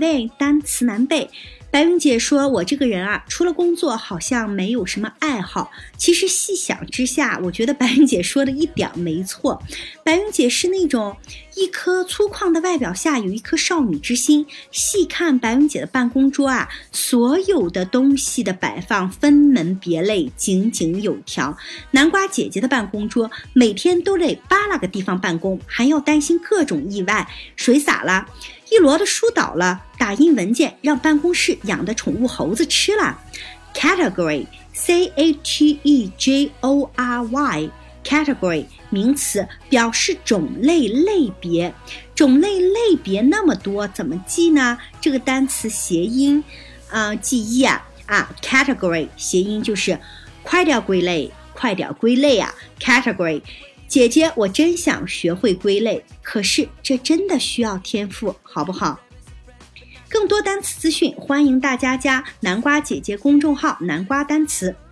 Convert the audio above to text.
位单词难背。白云姐说我这个人啊，除了工作好像没有什么爱好。其实细想之下，我觉得白云姐说的一点没错。白云姐是那种一颗粗犷的外表下有一颗少女之心。细看白云姐的办公桌啊，所有的东西的摆放分门别类，井井有条。南瓜姐姐的办公桌每天都得扒拉个地方办公，还要担心各种意外，水洒了，一摞的书倒了，打印文件让办公室养的宠物猴子吃了。 Category C-A-T-E-G-O-R-Y Category 名词，表示种类类别。种类类别那么多，怎么记呢？这个单词谐音记忆啊Category 谐音就是快点归类，快点归类啊 Category。姐姐，我真想学会归类，可是这真的需要天赋，好不好？更多单词资讯，欢迎大家加南瓜姐姐公众号南瓜单词。